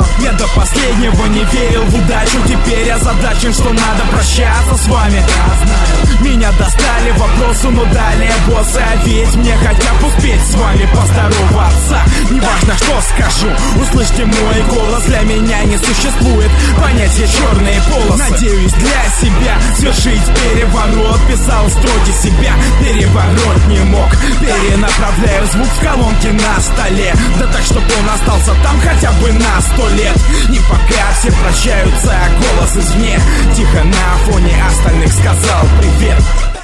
Я до последнего не верил в удачу. Теперь озадачен, что надо прощаться с вами. Меня достали вопросы, но далее боссы. А ведь мне хотя бы успеть с вами поздороваться. Неважно, что скажу, услышьте мой голос. Для меня не существует понятия черные полосы. Надеюсь для себя свершить переворот. Писал строки, себя переворот не мог. Перенаправляю звук в колонке на столе. Да так, чтобы он остался там хотя бы на 100 лет. Не пока все прощаются, а голос извне тихо на фоне остальных сказал привет.